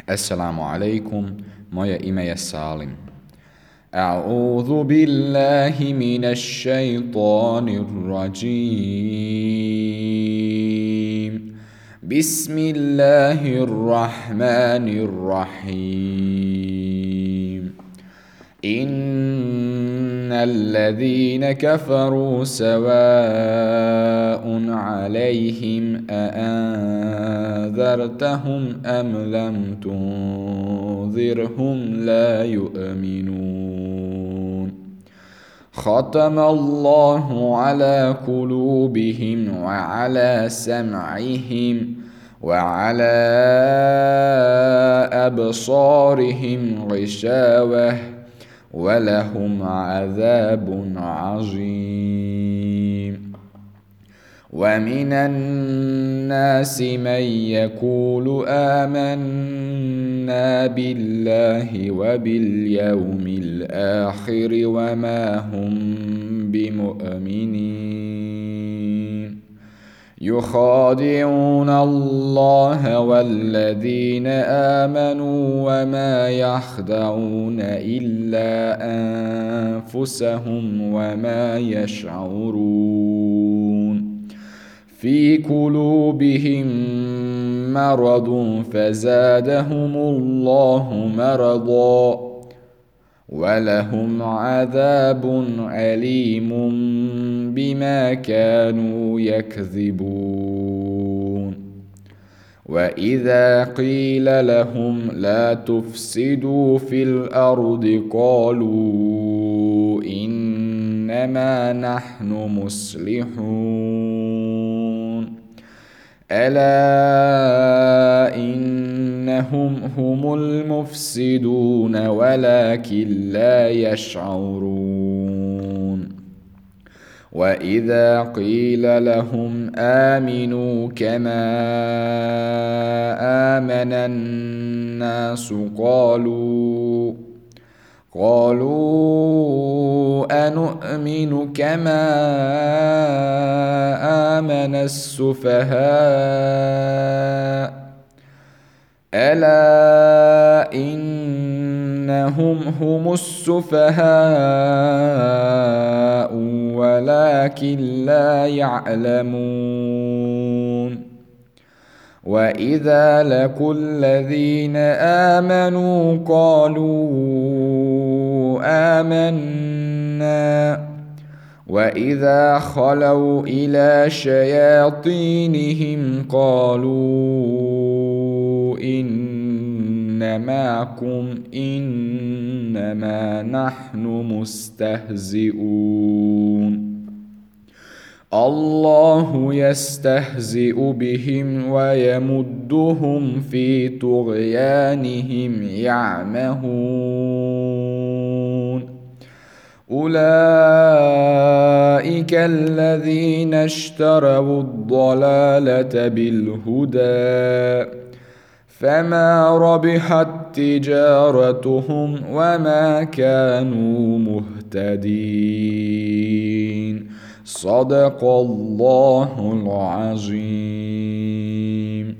Assalamu alaikum, moje ime je Salim. A'udhu billahi minash shaitanir rajim. Bismillahir rahmanir rahim. Innal ladhina kafaru sawa'un alayhim أأنذرتهم أم لم تنذرهم لا يؤمنون ختم الله على قلوبهم وعلى سمعهم وعلى أبصارهم غشاوة ولهم عذاب عظيم ومن الناس من يقول آمنا بالله وباليوم الآخر وما هم بمؤمنين يخادعون الله والذين آمنوا وما يخدعون إلا أنفسهم وما يشعرون في قلوبهم مرض فزادهم الله مرضا ولهم عذاب أليم بما كانوا يكذبون وإذا قيل لهم لا تفسدوا في الأرض قالوا إنما نحن مصلحون ألا إنهم هم المفسدون ولكن لا يشعرون وإذا قيل لهم آمنوا كما آمن الناس قالوا أنؤمن كما آمن السفهاء ألا إنهم هم السفهاء ولكن لا يعلمون وإذا لقوا الذين آمنوا قالوا آمنا وإذا خلوا إلى شياطينهم قالوا إن معكم إنما نحن مستهزئون الله يستهزئ بهم ويمدهم في طغيانهم يعمهون أولئك الذين اشتروا الضلالة بالهدى فما ربحت تجارتهم وما كانوا مهتدين صدق الله العظيم.